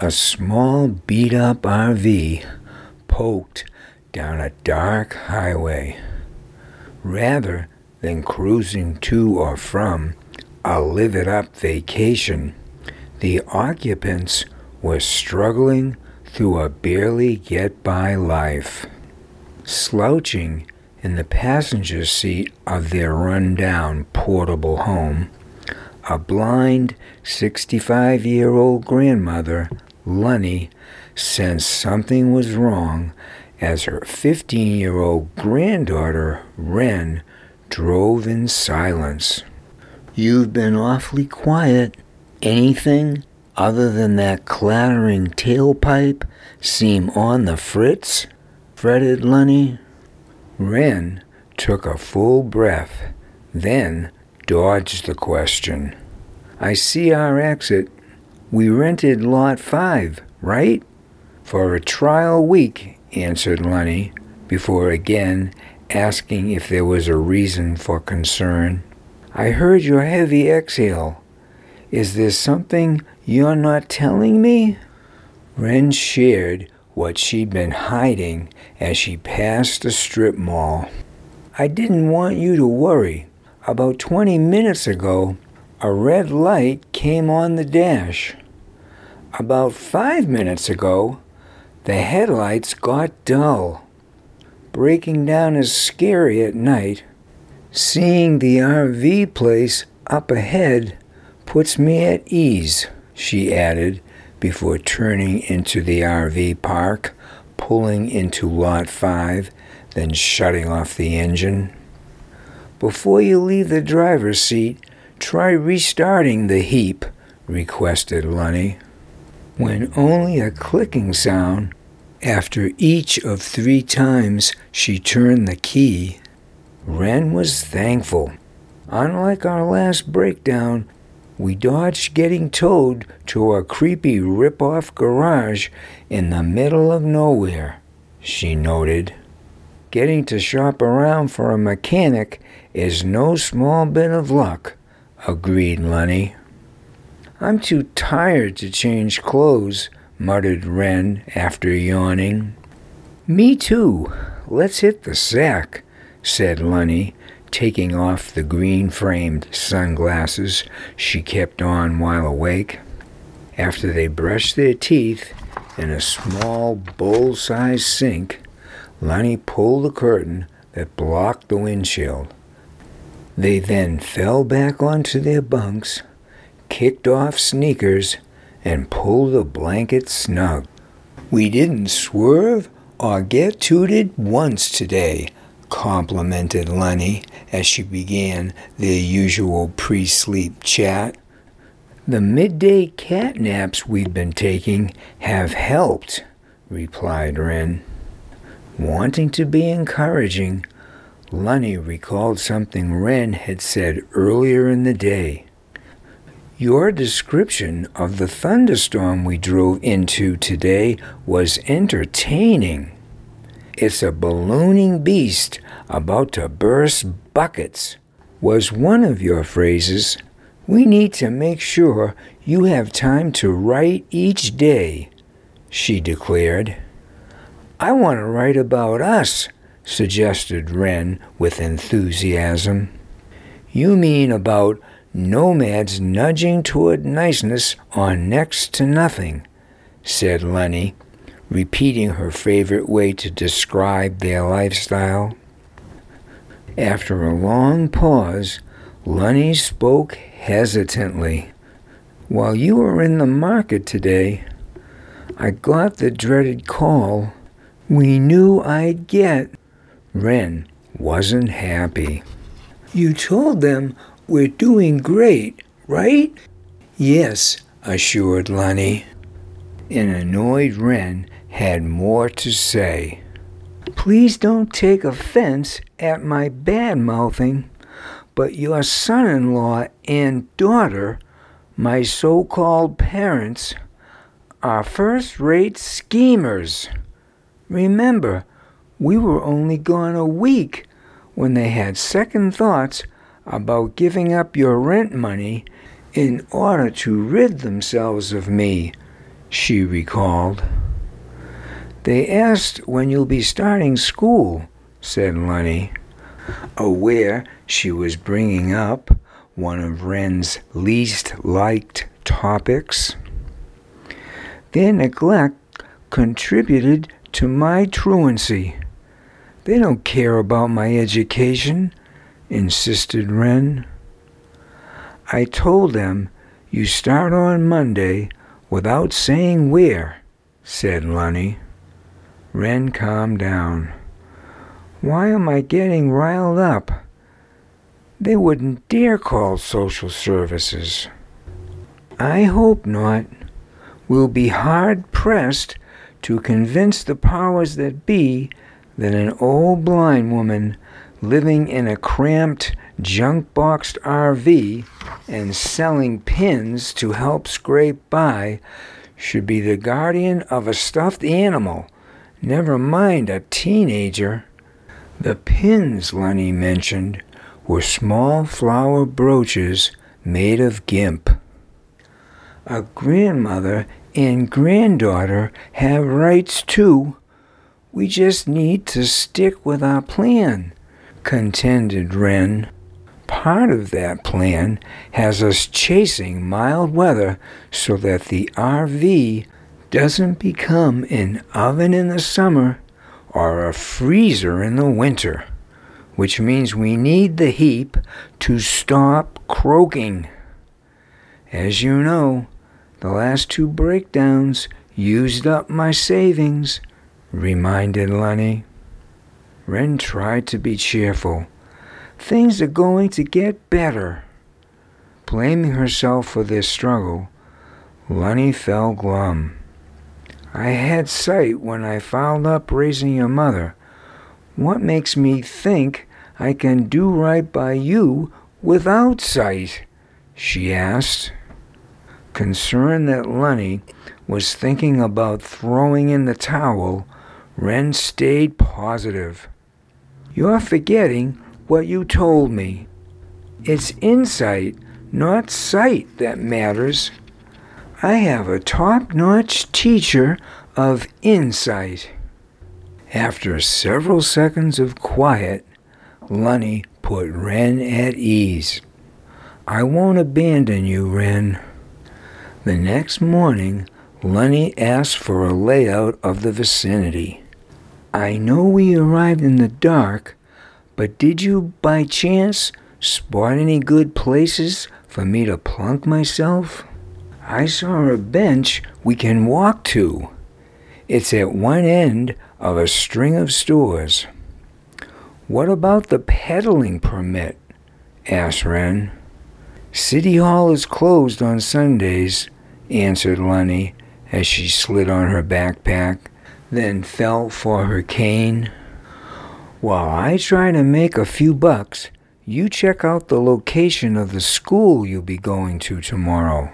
A small beat-up RV poked down a dark highway. Rather than cruising to or from a live-it-up vacation, the occupants were struggling through a barely-get-by life. Slouching in the passenger seat of their run-down portable home, a blind 65-year-old grandmother, Lunny, sensed something was wrong as her 15-year-old granddaughter, Wren, drove in silence. "You've been awfully quiet. Anything other than that clattering tailpipe seem on the fritz?" fretted Lunny. Wren took a full breath, then dodged the question. "I see our exit. We rented Lot 5, right?" "For a trial week," answered Lunny, before again asking if there was a reason for concern. "I heard your heavy exhale. Is there something you're not telling me?" Wren shared what she'd been hiding as she passed the strip mall. "I didn't want you to worry. About 20 minutes ago, a red light came on the dash. About 5 minutes ago, the headlights got dull. Breaking down is scary at night. Seeing the RV place up ahead puts me at ease," she added, before turning into the RV park, pulling into Lot 5, then shutting off the engine. "Before you leave the driver's seat, try restarting the heap," requested Lunny. When only a clicking sound after each of 3 times she turned the key, Wren was thankful. Unlike our last breakdown, we dodged getting towed to a creepy rip-off garage in the middle of nowhere, she noted. "Getting to shop around for a mechanic is no small bit of luck," agreed Lunny. "I'm too tired to change clothes," muttered Wren after yawning. "Me too. Let's hit the sack," said Lunny, taking off the green-framed sunglasses she kept on while awake. After they brushed their teeth in a small bowl-sized sink, Lunny pulled the curtain that blocked the windshield. They then fell back onto their bunks, kicked off sneakers, and pulled the blanket snug. "We didn't swerve or get tooted once today," complimented Lunny as she began their usual pre-sleep chat. "The midday cat naps we've been taking have helped," replied Wren. Wanting to be encouraging, Lunny recalled something Wren had said earlier in the day. "Your description of the thunderstorm we drove into today was entertaining. It's a ballooning beast about to burst buckets, was one of your phrases. We need to make sure you have time to write each day," she declared. "I want to write about us," suggested Wren with enthusiasm. "You mean about nomads nudging toward niceness on next to nothing," said Lunny, repeating her favorite way to describe their lifestyle. After a long pause, Lunny spoke hesitantly. "While you were in the market today, I got the dreaded call we knew I'd get." Wren wasn't happy. "You told them we're doing great, right?" "Yes," assured Lunny. An annoyed Wren had more to say. "Please don't take offense at my bad-mouthing, but your son-in-law and daughter, my so-called parents, are first-rate schemers. Remember, we were only gone a week when they had second thoughts about giving up your rent money in order to rid themselves of me," she recalled. They asked when you'll be starting school, said Lunny, aware she was bringing up one of Wren's least liked topics. Their neglect contributed to my truancy. They don't care about my education, insisted Wren. I told them you start on Monday without saying where, said Lunny. Wren calmed down. Why am I getting riled up? They wouldn't dare call social services. I hope not. We'll be hard-pressed to convince the powers that be that an old blind woman living in a cramped, junk-boxed RV and selling pins to help scrape by should be the guardian of a stuffed animal, never mind a teenager. The pins Lunny mentioned were small flower brooches made of gimp. A grandmother and granddaughter have rights too. We just need to stick with our plan, contended Wren. Part of that plan has us chasing mild weather so that the RV doesn't become an oven in the summer or a freezer in the winter, which means we need the heap to stop croaking. As you know, the last 2 breakdowns used up my savings, reminded Lunny. Wren tried to be cheerful. Things are going to get better. Blaming herself for their struggle, Lunny fell glum. I had sight when I fouled up raising your mother. What makes me think I can do right by you without sight? She asked. Concerned that Lunny was thinking about throwing in the towel, Wren stayed positive. You're forgetting what you told me. It's insight, not sight, that matters. I have a top-notch teacher of insight. After several seconds of quiet, Lunny put Wren at ease. I won't abandon you, Wren. The next morning, Lunny asked for a layout of the vicinity. I know we arrived in the dark, but did you, by chance, spot any good places for me to plunk myself? I saw a bench we can walk to. It's at one end of a string of stores. What about the peddling permit? Asked Wren. City Hall is closed on Sundays, answered Lunny as she slid on her backpack, then felt for her cane. While I try to make a few bucks, you check out the location of the school you'll be going to tomorrow.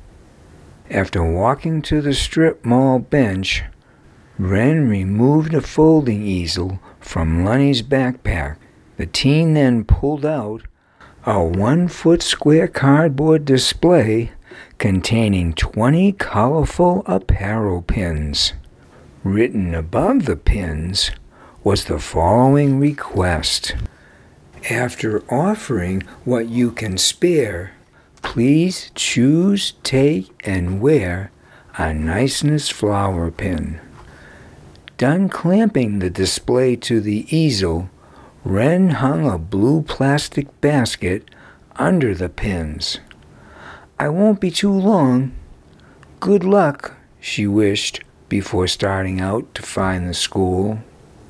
After walking to the strip mall bench, Wren removed a folding easel from Lunny's backpack. The teen then pulled out a 1-foot square cardboard display containing 20 colorful apparel pins. Written above the pins was the following request. After offering what you can spare, please choose, take, and wear a Niceness flower pin. Done clamping the display to the easel, Wren hung a blue plastic basket under the pins. I won't be too long. Good luck, she wished before starting out to find the school.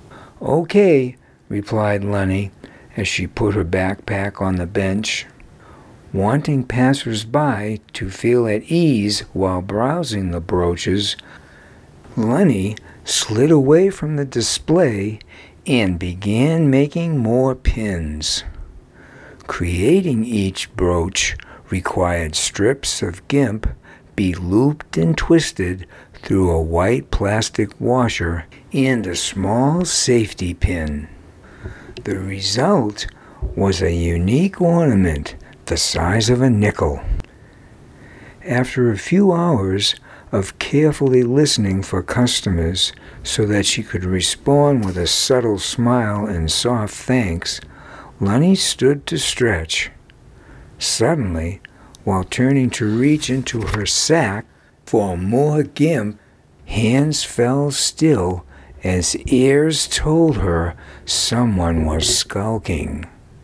Okay, replied Lunny as she put her backpack on the bench. Wanting passers-by to feel at ease while browsing the brooches, Lunny slid away from the display and began making more pins. Creating each brooch required strips of gimp be looped and twisted through a white plastic washer and a small safety pin. The result was a unique ornament the size of a nickel. After a few hours of carefully listening for customers so that she could respond with a subtle smile and soft thanks, Lunny stood to stretch. Suddenly, while turning to reach into her sack for more gimp, hands fell still as ears told her someone was skulking.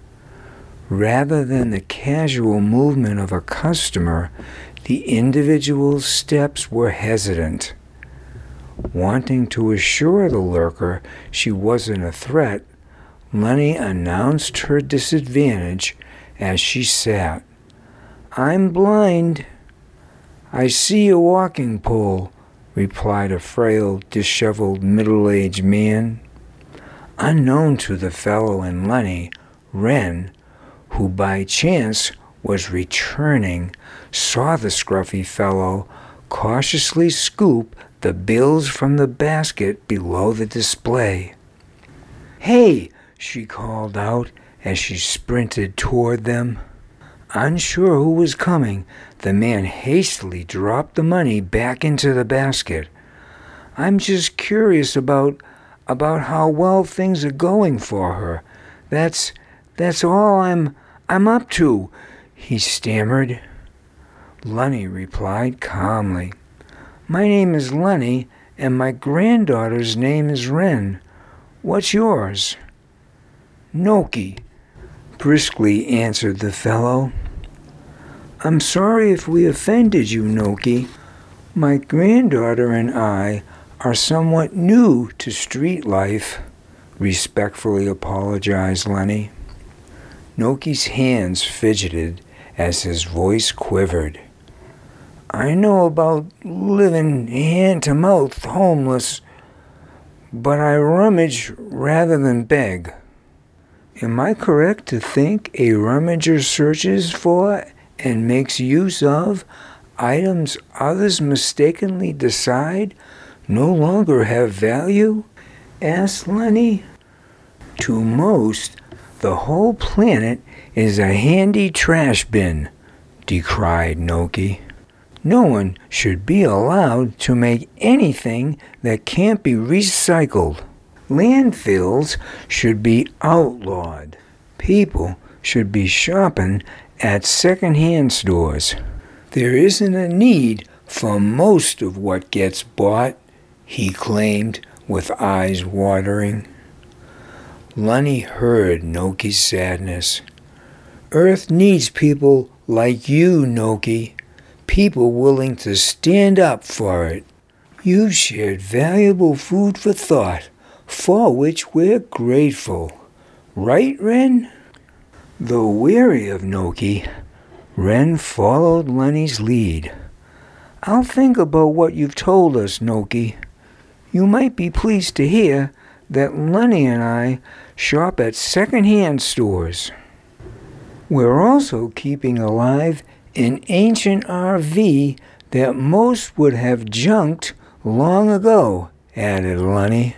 Rather than the casual movement of a customer, the individual's steps were hesitant. Wanting to assure the lurker she wasn't a threat, Lunny announced her disadvantage as she sat. "I'm blind." "I see a walking pole," replied a frail, disheveled, middle-aged man. Unknown to the fellow and Lunny, Wren, who by chance was returning, saw the scruffy fellow cautiously scoop the bills from the basket below the display. "Hey!" she called out as she sprinted toward them. Unsure who was coming, the man hastily dropped the money back into the basket. "I'm just curious about how well things are going for her. That's all I'm up to," he stammered. Lunny replied calmly, "My name is Lunny, and my granddaughter's name is Wren. What's yours?" "Noki," briskly answered the fellow. "I'm sorry if we offended you, Noki. My granddaughter and I are somewhat new to street life," respectfully apologized Lunny. Noki's hands fidgeted as his voice quivered. "I know about living hand-to-mouth homeless, but I rummage rather than beg." "Am I correct to think a rummager searches for and makes use of items others mistakenly decide no longer have value?" asked Lunny. "To most, the whole planet is a handy trash bin," decried Noki. "No one should be allowed to make anything that can't be recycled. Landfills should be outlawed. People should be shopping at second-hand stores. There isn't a need for most of what gets bought," he claimed with eyes watering. Lunny heard Noki's sadness. "Earth needs people like you, Noki. People willing to stand up for it. You've shared valuable food for thought, for which we're grateful. Right, Wren?" Though weary of Noki, Wren followed Lunny's lead. "I'll think about what you've told us, Noki. You might be pleased to hear that Lunny and I shop at second-hand stores. We're also keeping alive an ancient RV that most would have junked long ago," added Lunny.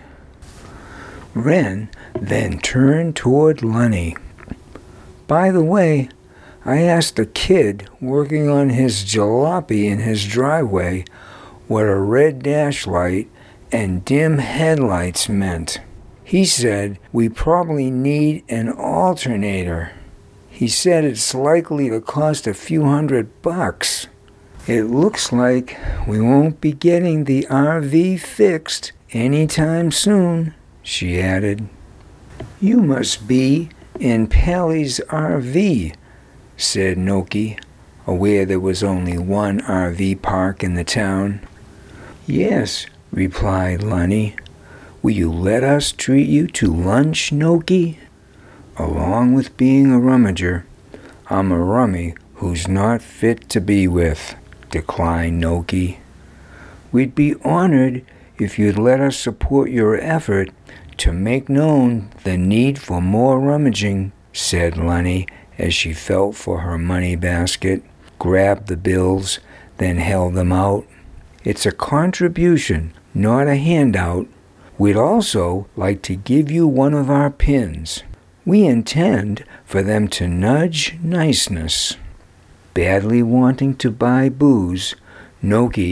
Wren then turned toward Lunny. "By the way, I asked a kid working on his jalopy in his driveway what a red dash light and dim headlights meant. He said we probably need an alternator. He said it's likely to cost a few $100. It looks like we won't be getting the RV fixed anytime soon," she added. "You must be in Pally's RV," said Noki, aware there was only one RV park in the town. "Yes," replied Lunny. "Will you let us treat you to lunch, Noki?" "Along with being a rummager, I'm a rummy who's not fit to be with," declined Noki. "We'd be honored if you'd let us support your effort to make known the need for more rummaging," said Lunny as she felt for her money basket, grabbed the bills, then held them out. "It's a contribution, not a handout. We'd also like to give you one of our pins. We intend for them to nudge niceness." Badly wanting to buy booze, Noki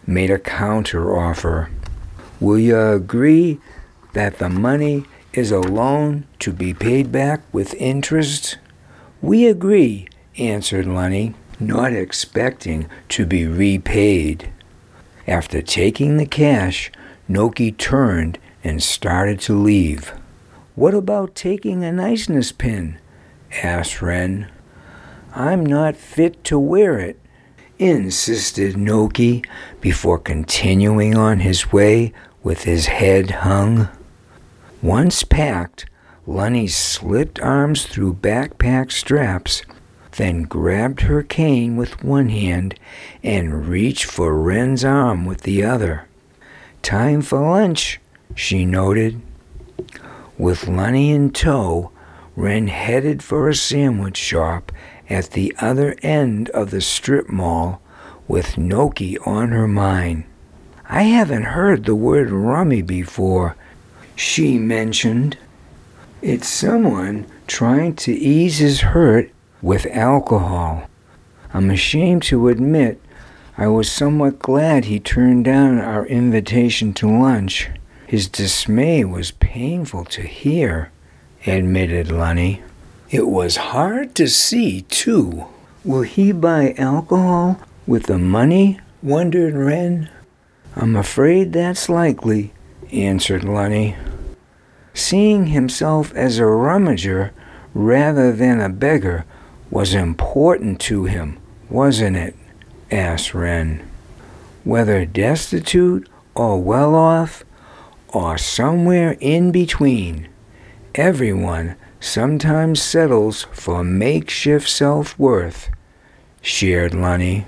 made a counter-offer. Will you agree that the money is a loan to be paid back with interest? We agree, answered Lunny, not expecting to be repaid. After taking the cash, Noki turned and started to leave. What about taking a niceness pin? Asked Wren. I'm not fit to wear it, insisted Noki before continuing on his way with his head hung. Once packed, Lunny slipped arms through backpack straps, then grabbed her cane with one hand and reached for Wren's arm with the other. Time for lunch, she noted. With Lunny in tow, Wren headed for a sandwich shop at the other end of the strip mall with Noki on her mind. I haven't heard the word rummy before, she mentioned. It's someone trying to ease his hurt with alcohol. I'm ashamed to admit I was somewhat glad he turned down our invitation to lunch. His dismay was painful to hear, admitted Lunny. It was hard to see, too. Will he buy alcohol with the money? Wondered Wren. I'm afraid that's likely, answered Lunny. Seeing himself as a rummager rather than a beggar was important to him, wasn't it? Asked Wren. Whether destitute or well-off, or somewhere in between, everyone sometimes settles for makeshift self-worth, shared Lunny.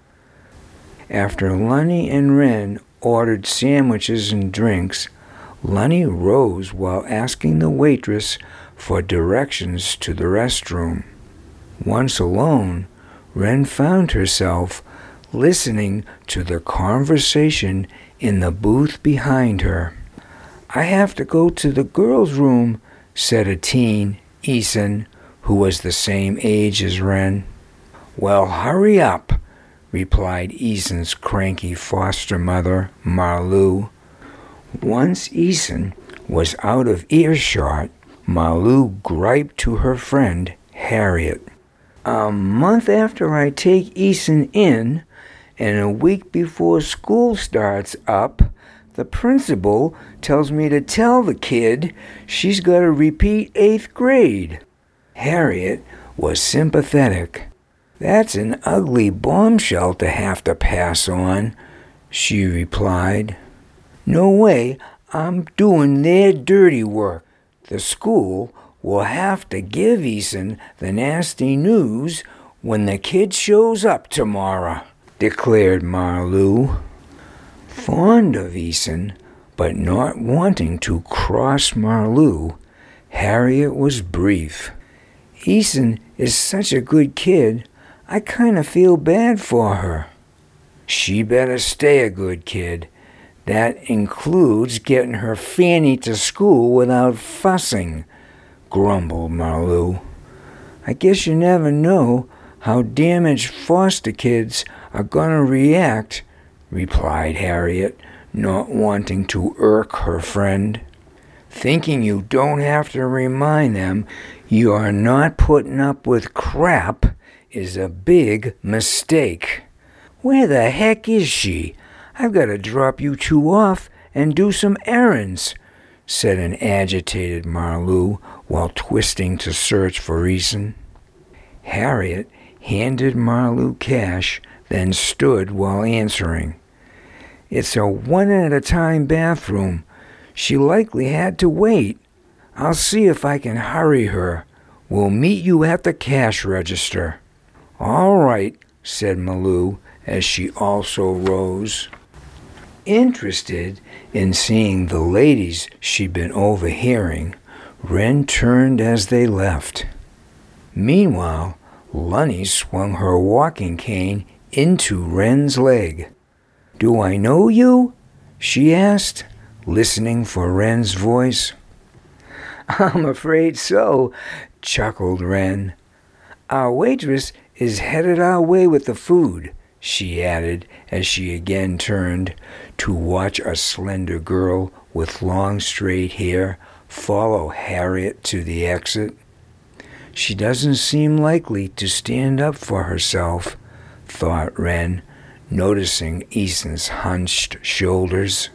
After Lunny and Wren ordered sandwiches and drinks, Lunny rose while asking the waitress for directions to the restroom. Once alone, Wren found herself listening to the conversation in the booth behind her. I have to go to the girls' room, said a teen, Eason, who was the same age as Wren. Well, hurry up, replied Eason's cranky foster mother, Marlou. Once Eason was out of earshot, Marlou griped to her friend, Harriet. A month after I take Eason in, and a week before school starts up, the principal tells me to tell the kid she's got to repeat 8th grade. Harriet was sympathetic. That's an ugly bombshell to have to pass on, she replied. No way, I'm doing their dirty work. The school will have to give Eason the nasty news when the kid shows up tomorrow, declared Marlou. Fond of Eason, but not wanting to cross Marlou, Harriet was brief. Eason is such a good kid, I kind of feel bad for her. She better stay a good kid. That includes getting her Fanny to school without fussing, grumbled Marlou. I guess you never know how damaged foster kids are going to react, replied Harriet, not wanting to irk her friend. Thinking you don't have to remind them you are not putting up with crap is a big mistake. Where the heck is she? I've got to drop you two off and do some errands, said an agitated Marlou while twisting to search for Eason. Harriet handed Marlou cash, then stood while answering. It's a one-at-a-time bathroom. She likely had to wait. I'll see if I can hurry her. We'll meet you at the cash register. All right, said Marlou as she also rose. Interested in seeing the ladies she'd been overhearing, Wren turned as they left. Meanwhile, Lunny swung her walking cane into Wren's leg. Do I know you? She asked, listening for Wren's voice. I'm afraid so, chuckled Wren. Our waitress is headed our way with the food, she added as she again turned to watch a slender girl with long straight hair follow Harriet to the exit. She doesn't seem likely to stand up for herself, thought Wren, noticing Eason's hunched shoulders.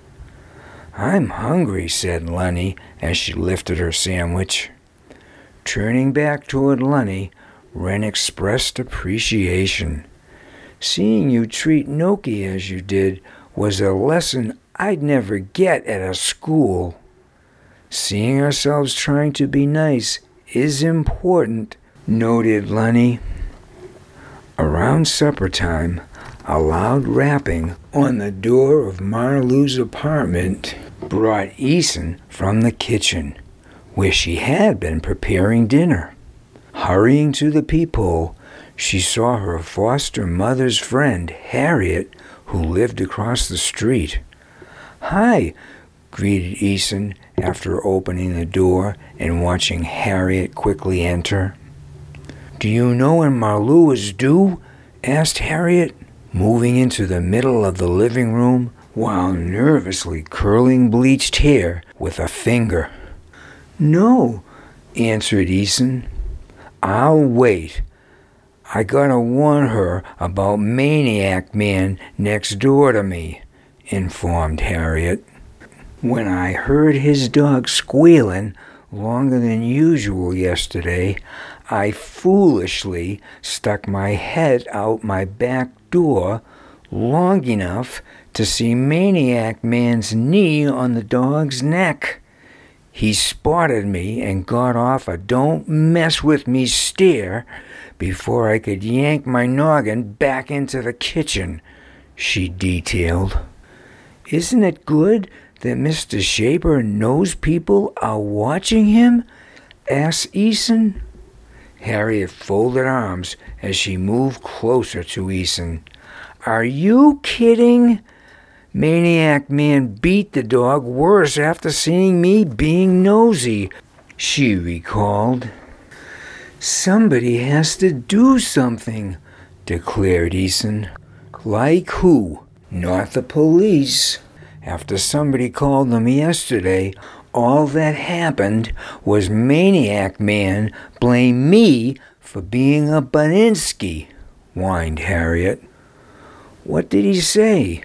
I'm hungry, said Lunny as she lifted her sandwich. Turning back toward Lunny, Wren expressed appreciation. Seeing you treat Noki as you did was a lesson I'd never get at a school. Seeing ourselves trying to be nice is important, noted Lunny. Around supper time, a loud rapping on the door of Marloo's apartment brought Eason from the kitchen, where she had been preparing dinner. Hurrying to the peephole, she saw her foster mother's friend, Harriet, who lived across the street. Hi, greeted Eason after opening the door and watching Harriet quickly enter. Do you know when Marloo is due? Asked Harriet, moving into the middle of the living room while nervously curling bleached hair with a finger. No, answered Eason. I'll wait. I gotta warn her about Maniac Man next door to me, informed Harriet. When I heard his dog squealing longer than usual yesterday, I foolishly stuck my head out my back door long enough to see Maniac Man's knee on the dog's neck. He spotted me and got off a don't mess with me stare before I could yank my noggin back into the kitchen, she detailed. Isn't it good that Mr. Shaper knows people are watching him? Asked Eason. Harriet folded arms as she moved closer to Eason. Are you kidding? Maniac Man beat the dog worse after seeing me being nosy, she recalled. Somebody has to do something, declared Eason. Like who? Not the police. After somebody called them yesterday, all that happened was Maniac Man blamed me for being a Baninsky, whined Harriet. What did he say?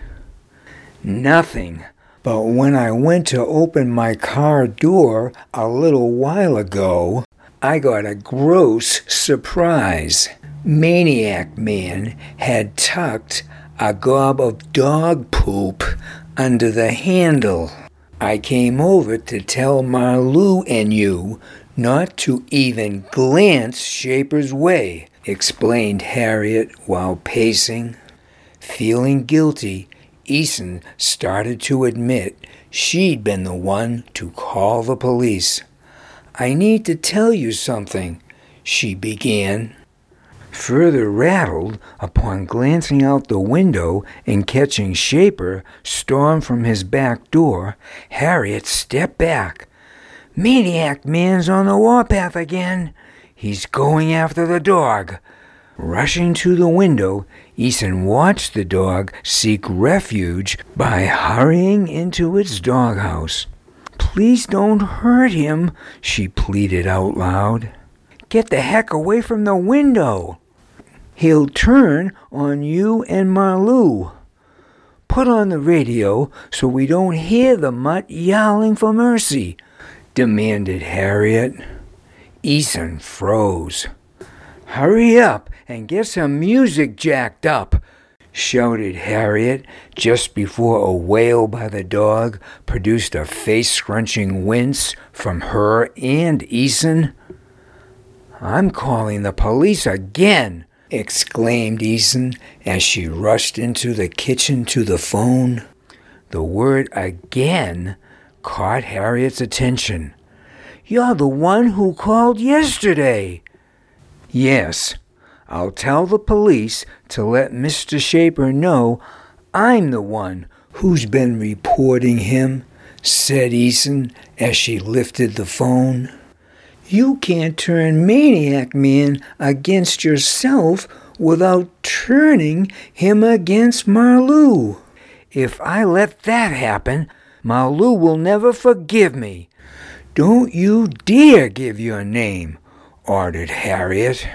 Nothing, but when I went to open my car door a little while ago, I got a gross surprise. Maniac Man had tucked a gob of dog poop under the handle. I came over to tell Marloo and you not to even glance Shaper's way, explained Harriet while pacing. Feeling guilty, Eason started to admit she'd been the one to call the police. I need to tell you something, she began. Further rattled upon glancing out the window and catching Shaper storm from his back door, Harriet stepped back. Maniac Man's on the warpath again. He's going after the dog. Rushing to the window, Eason watched the dog seek refuge by hurrying into its doghouse. Please don't hurt him, she pleaded out loud. Get the heck away from the window. He'll turn on you and Marloo. Put on the radio so we don't hear the mutt yowling for mercy, demanded Harriet. Eason froze. Hurry up and get some music jacked up, shouted Harriet just before a wail by the dog produced a face-scrunching wince from her and Eason. I'm calling the police again, exclaimed Eason as she rushed into the kitchen to the phone. The word again caught Harriet's attention. You're the one who called yesterday. Yes, I'll tell the police to let Mr. Shaper know I'm the one who's been reporting him, said Eason as she lifted the phone. You can't turn Maniac Man against yourself without turning him against Marlou. If I let that happen, Marlou will never forgive me. Don't you dare give your name, ordered Harriet.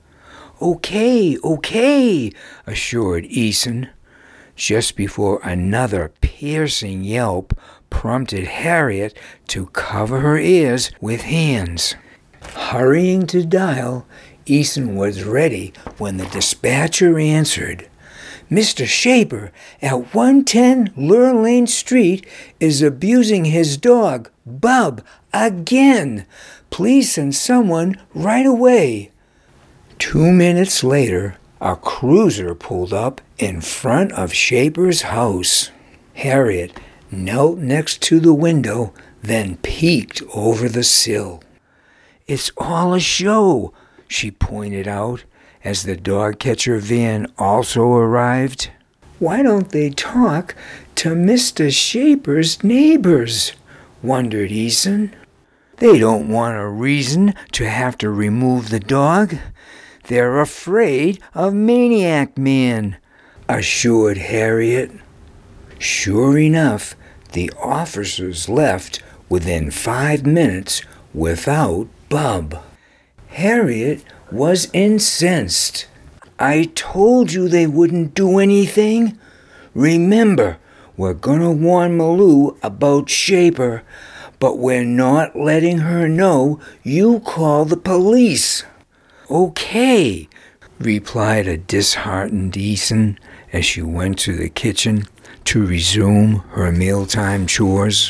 Okay, assured Eason, just before another piercing yelp prompted Harriet to cover her ears with hands. Hurrying to dial, Eason was ready when the dispatcher answered. Mr. Shaper at 110 Lurlane Street is abusing his dog, Bub, again. Please send someone right away. 2 minutes later, a cruiser pulled up in front of Shaper's house. Harriet knelt next to the window, then peeked over the sill. It's all a show, she pointed out, as the dog catcher van also arrived. Why don't they talk to Mr. Shaper's neighbors? Wondered Eason. They don't want a reason to have to remove the dog. They're afraid of Maniac Man, assured Harriet. Sure enough, the officers left within 5 minutes without Bub. Harriet was incensed. I told you they wouldn't do anything. Remember, we're gonna warn Marlou about Shaper, but we're not letting her know you call the police. Okay, replied a disheartened Eason as she went to the kitchen to resume her mealtime chores.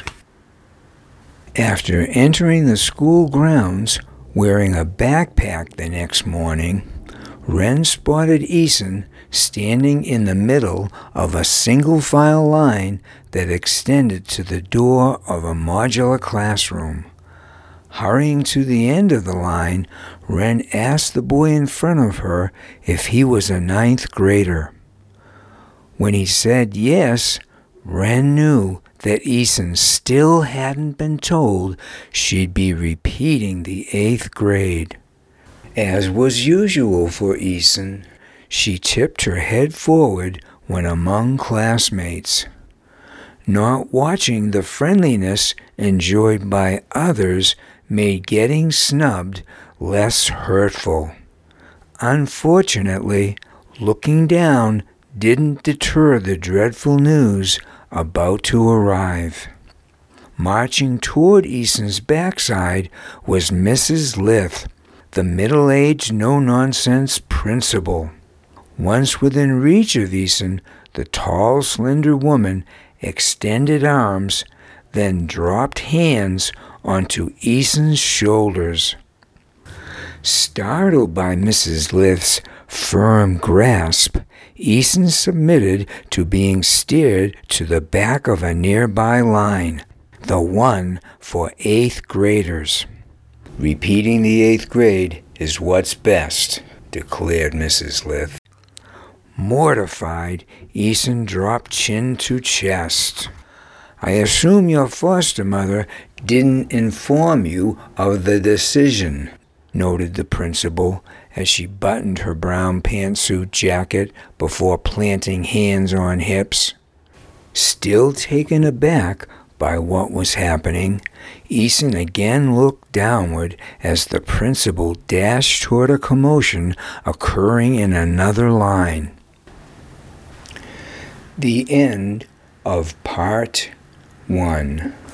After entering the school grounds wearing a backpack the next morning, Wren spotted Eason standing in the middle of a single-file line that extended to the door of a modular classroom. Hurrying to the end of the line, Wren asked the boy in front of her if he was a 9th grader. When he said yes, Wren knew that Eason still hadn't been told she'd be repeating the 8th grade. As was usual for Eason, she tipped her head forward when among classmates. Not watching the friendliness enjoyed by others made getting snubbed less hurtful. Unfortunately, looking down didn't deter the dreadful news about to arrive. Marching toward Eason's backside was Mrs. Lith, the middle-aged, no-nonsense principal. Once within reach of Eason, the tall, slender woman extended arms, then dropped hands onto Eason's shoulders. Startled by Mrs. Lith's firm grasp, Eason submitted to being steered to the back of a nearby line, the one for 8th graders. Repeating the 8th grade is what's best, declared Mrs. Lith. Mortified, Eason dropped chin to chest. I assume your foster mother didn't inform you of the decision, noted the principal as she buttoned her brown pantsuit jacket before planting hands on hips. Still taken aback by what was happening, Eason again looked downward as the principal dashed toward a commotion occurring in another line. The end of Part 1.